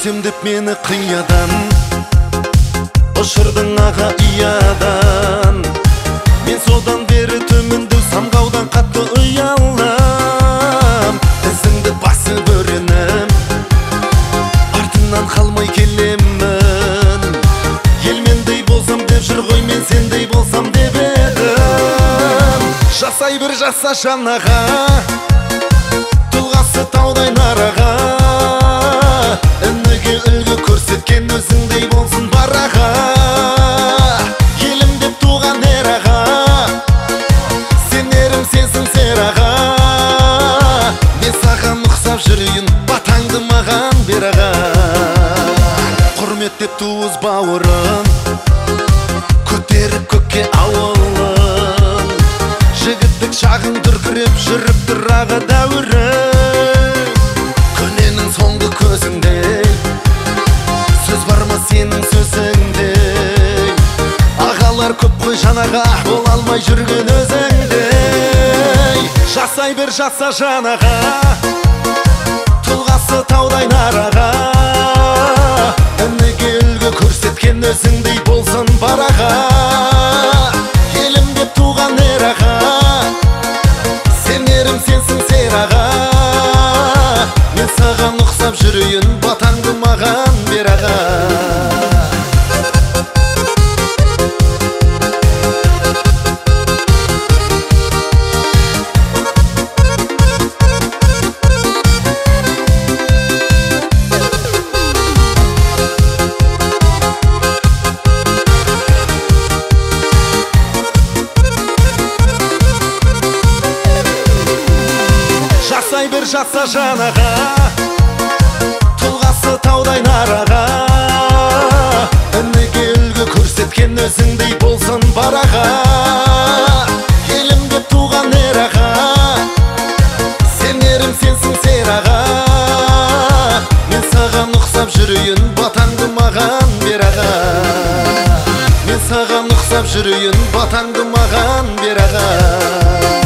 көрсем деп мені қиядан, ұшырдың аға иядан. Мен содан бері төмінді самғаудан қатты ұялам. Ізіңді басып өренім, артыңнан қалмай келемін. Елмендей болсам деп жүр ғой, мен сендей болсам деп едім. Жасай бір жаса жанаға, тұлғасы таудай нараға. Ініге үлгі көрсеткен өзіңдей болсын бараға. Елім деп туған ераға, сенерім сенсің сераға. Мен саған ұқсап жүрейін, батаңды маған бер аға. Құрметтеп туыз бауырын, көтеріп көкке ауылын. Жігіттік шағын дүркіреп жүріп тұр аға дәуірі. Көненің соңғы көзіңдей, сөз бар ма сенің сөзіңдей. Ағалар көп қой жанаға, бол алмай жүрген өзіңдей. Жасай бір жаса жанаға, тұлғасы таудай нараға. Ініге үлгі көрсеткен өзіңдей болсын бараға. Елім деп туған ераға, сенерім сенсің сераға. Мен саған ұқсап жүрейін, батаңды маған бер аға. Жасай бір жаса жанаға, тұлғасы таудай нараға. Ініге үлгі көрсеткен өзіңдей болсын бараға. Елім деп туған ераға, сенерім сенсің сераға. Мен саған ұқсап жүрейін, батаңды маған бер аға. Мен саған ұқсап жүрейін, батаңды маған бер аға.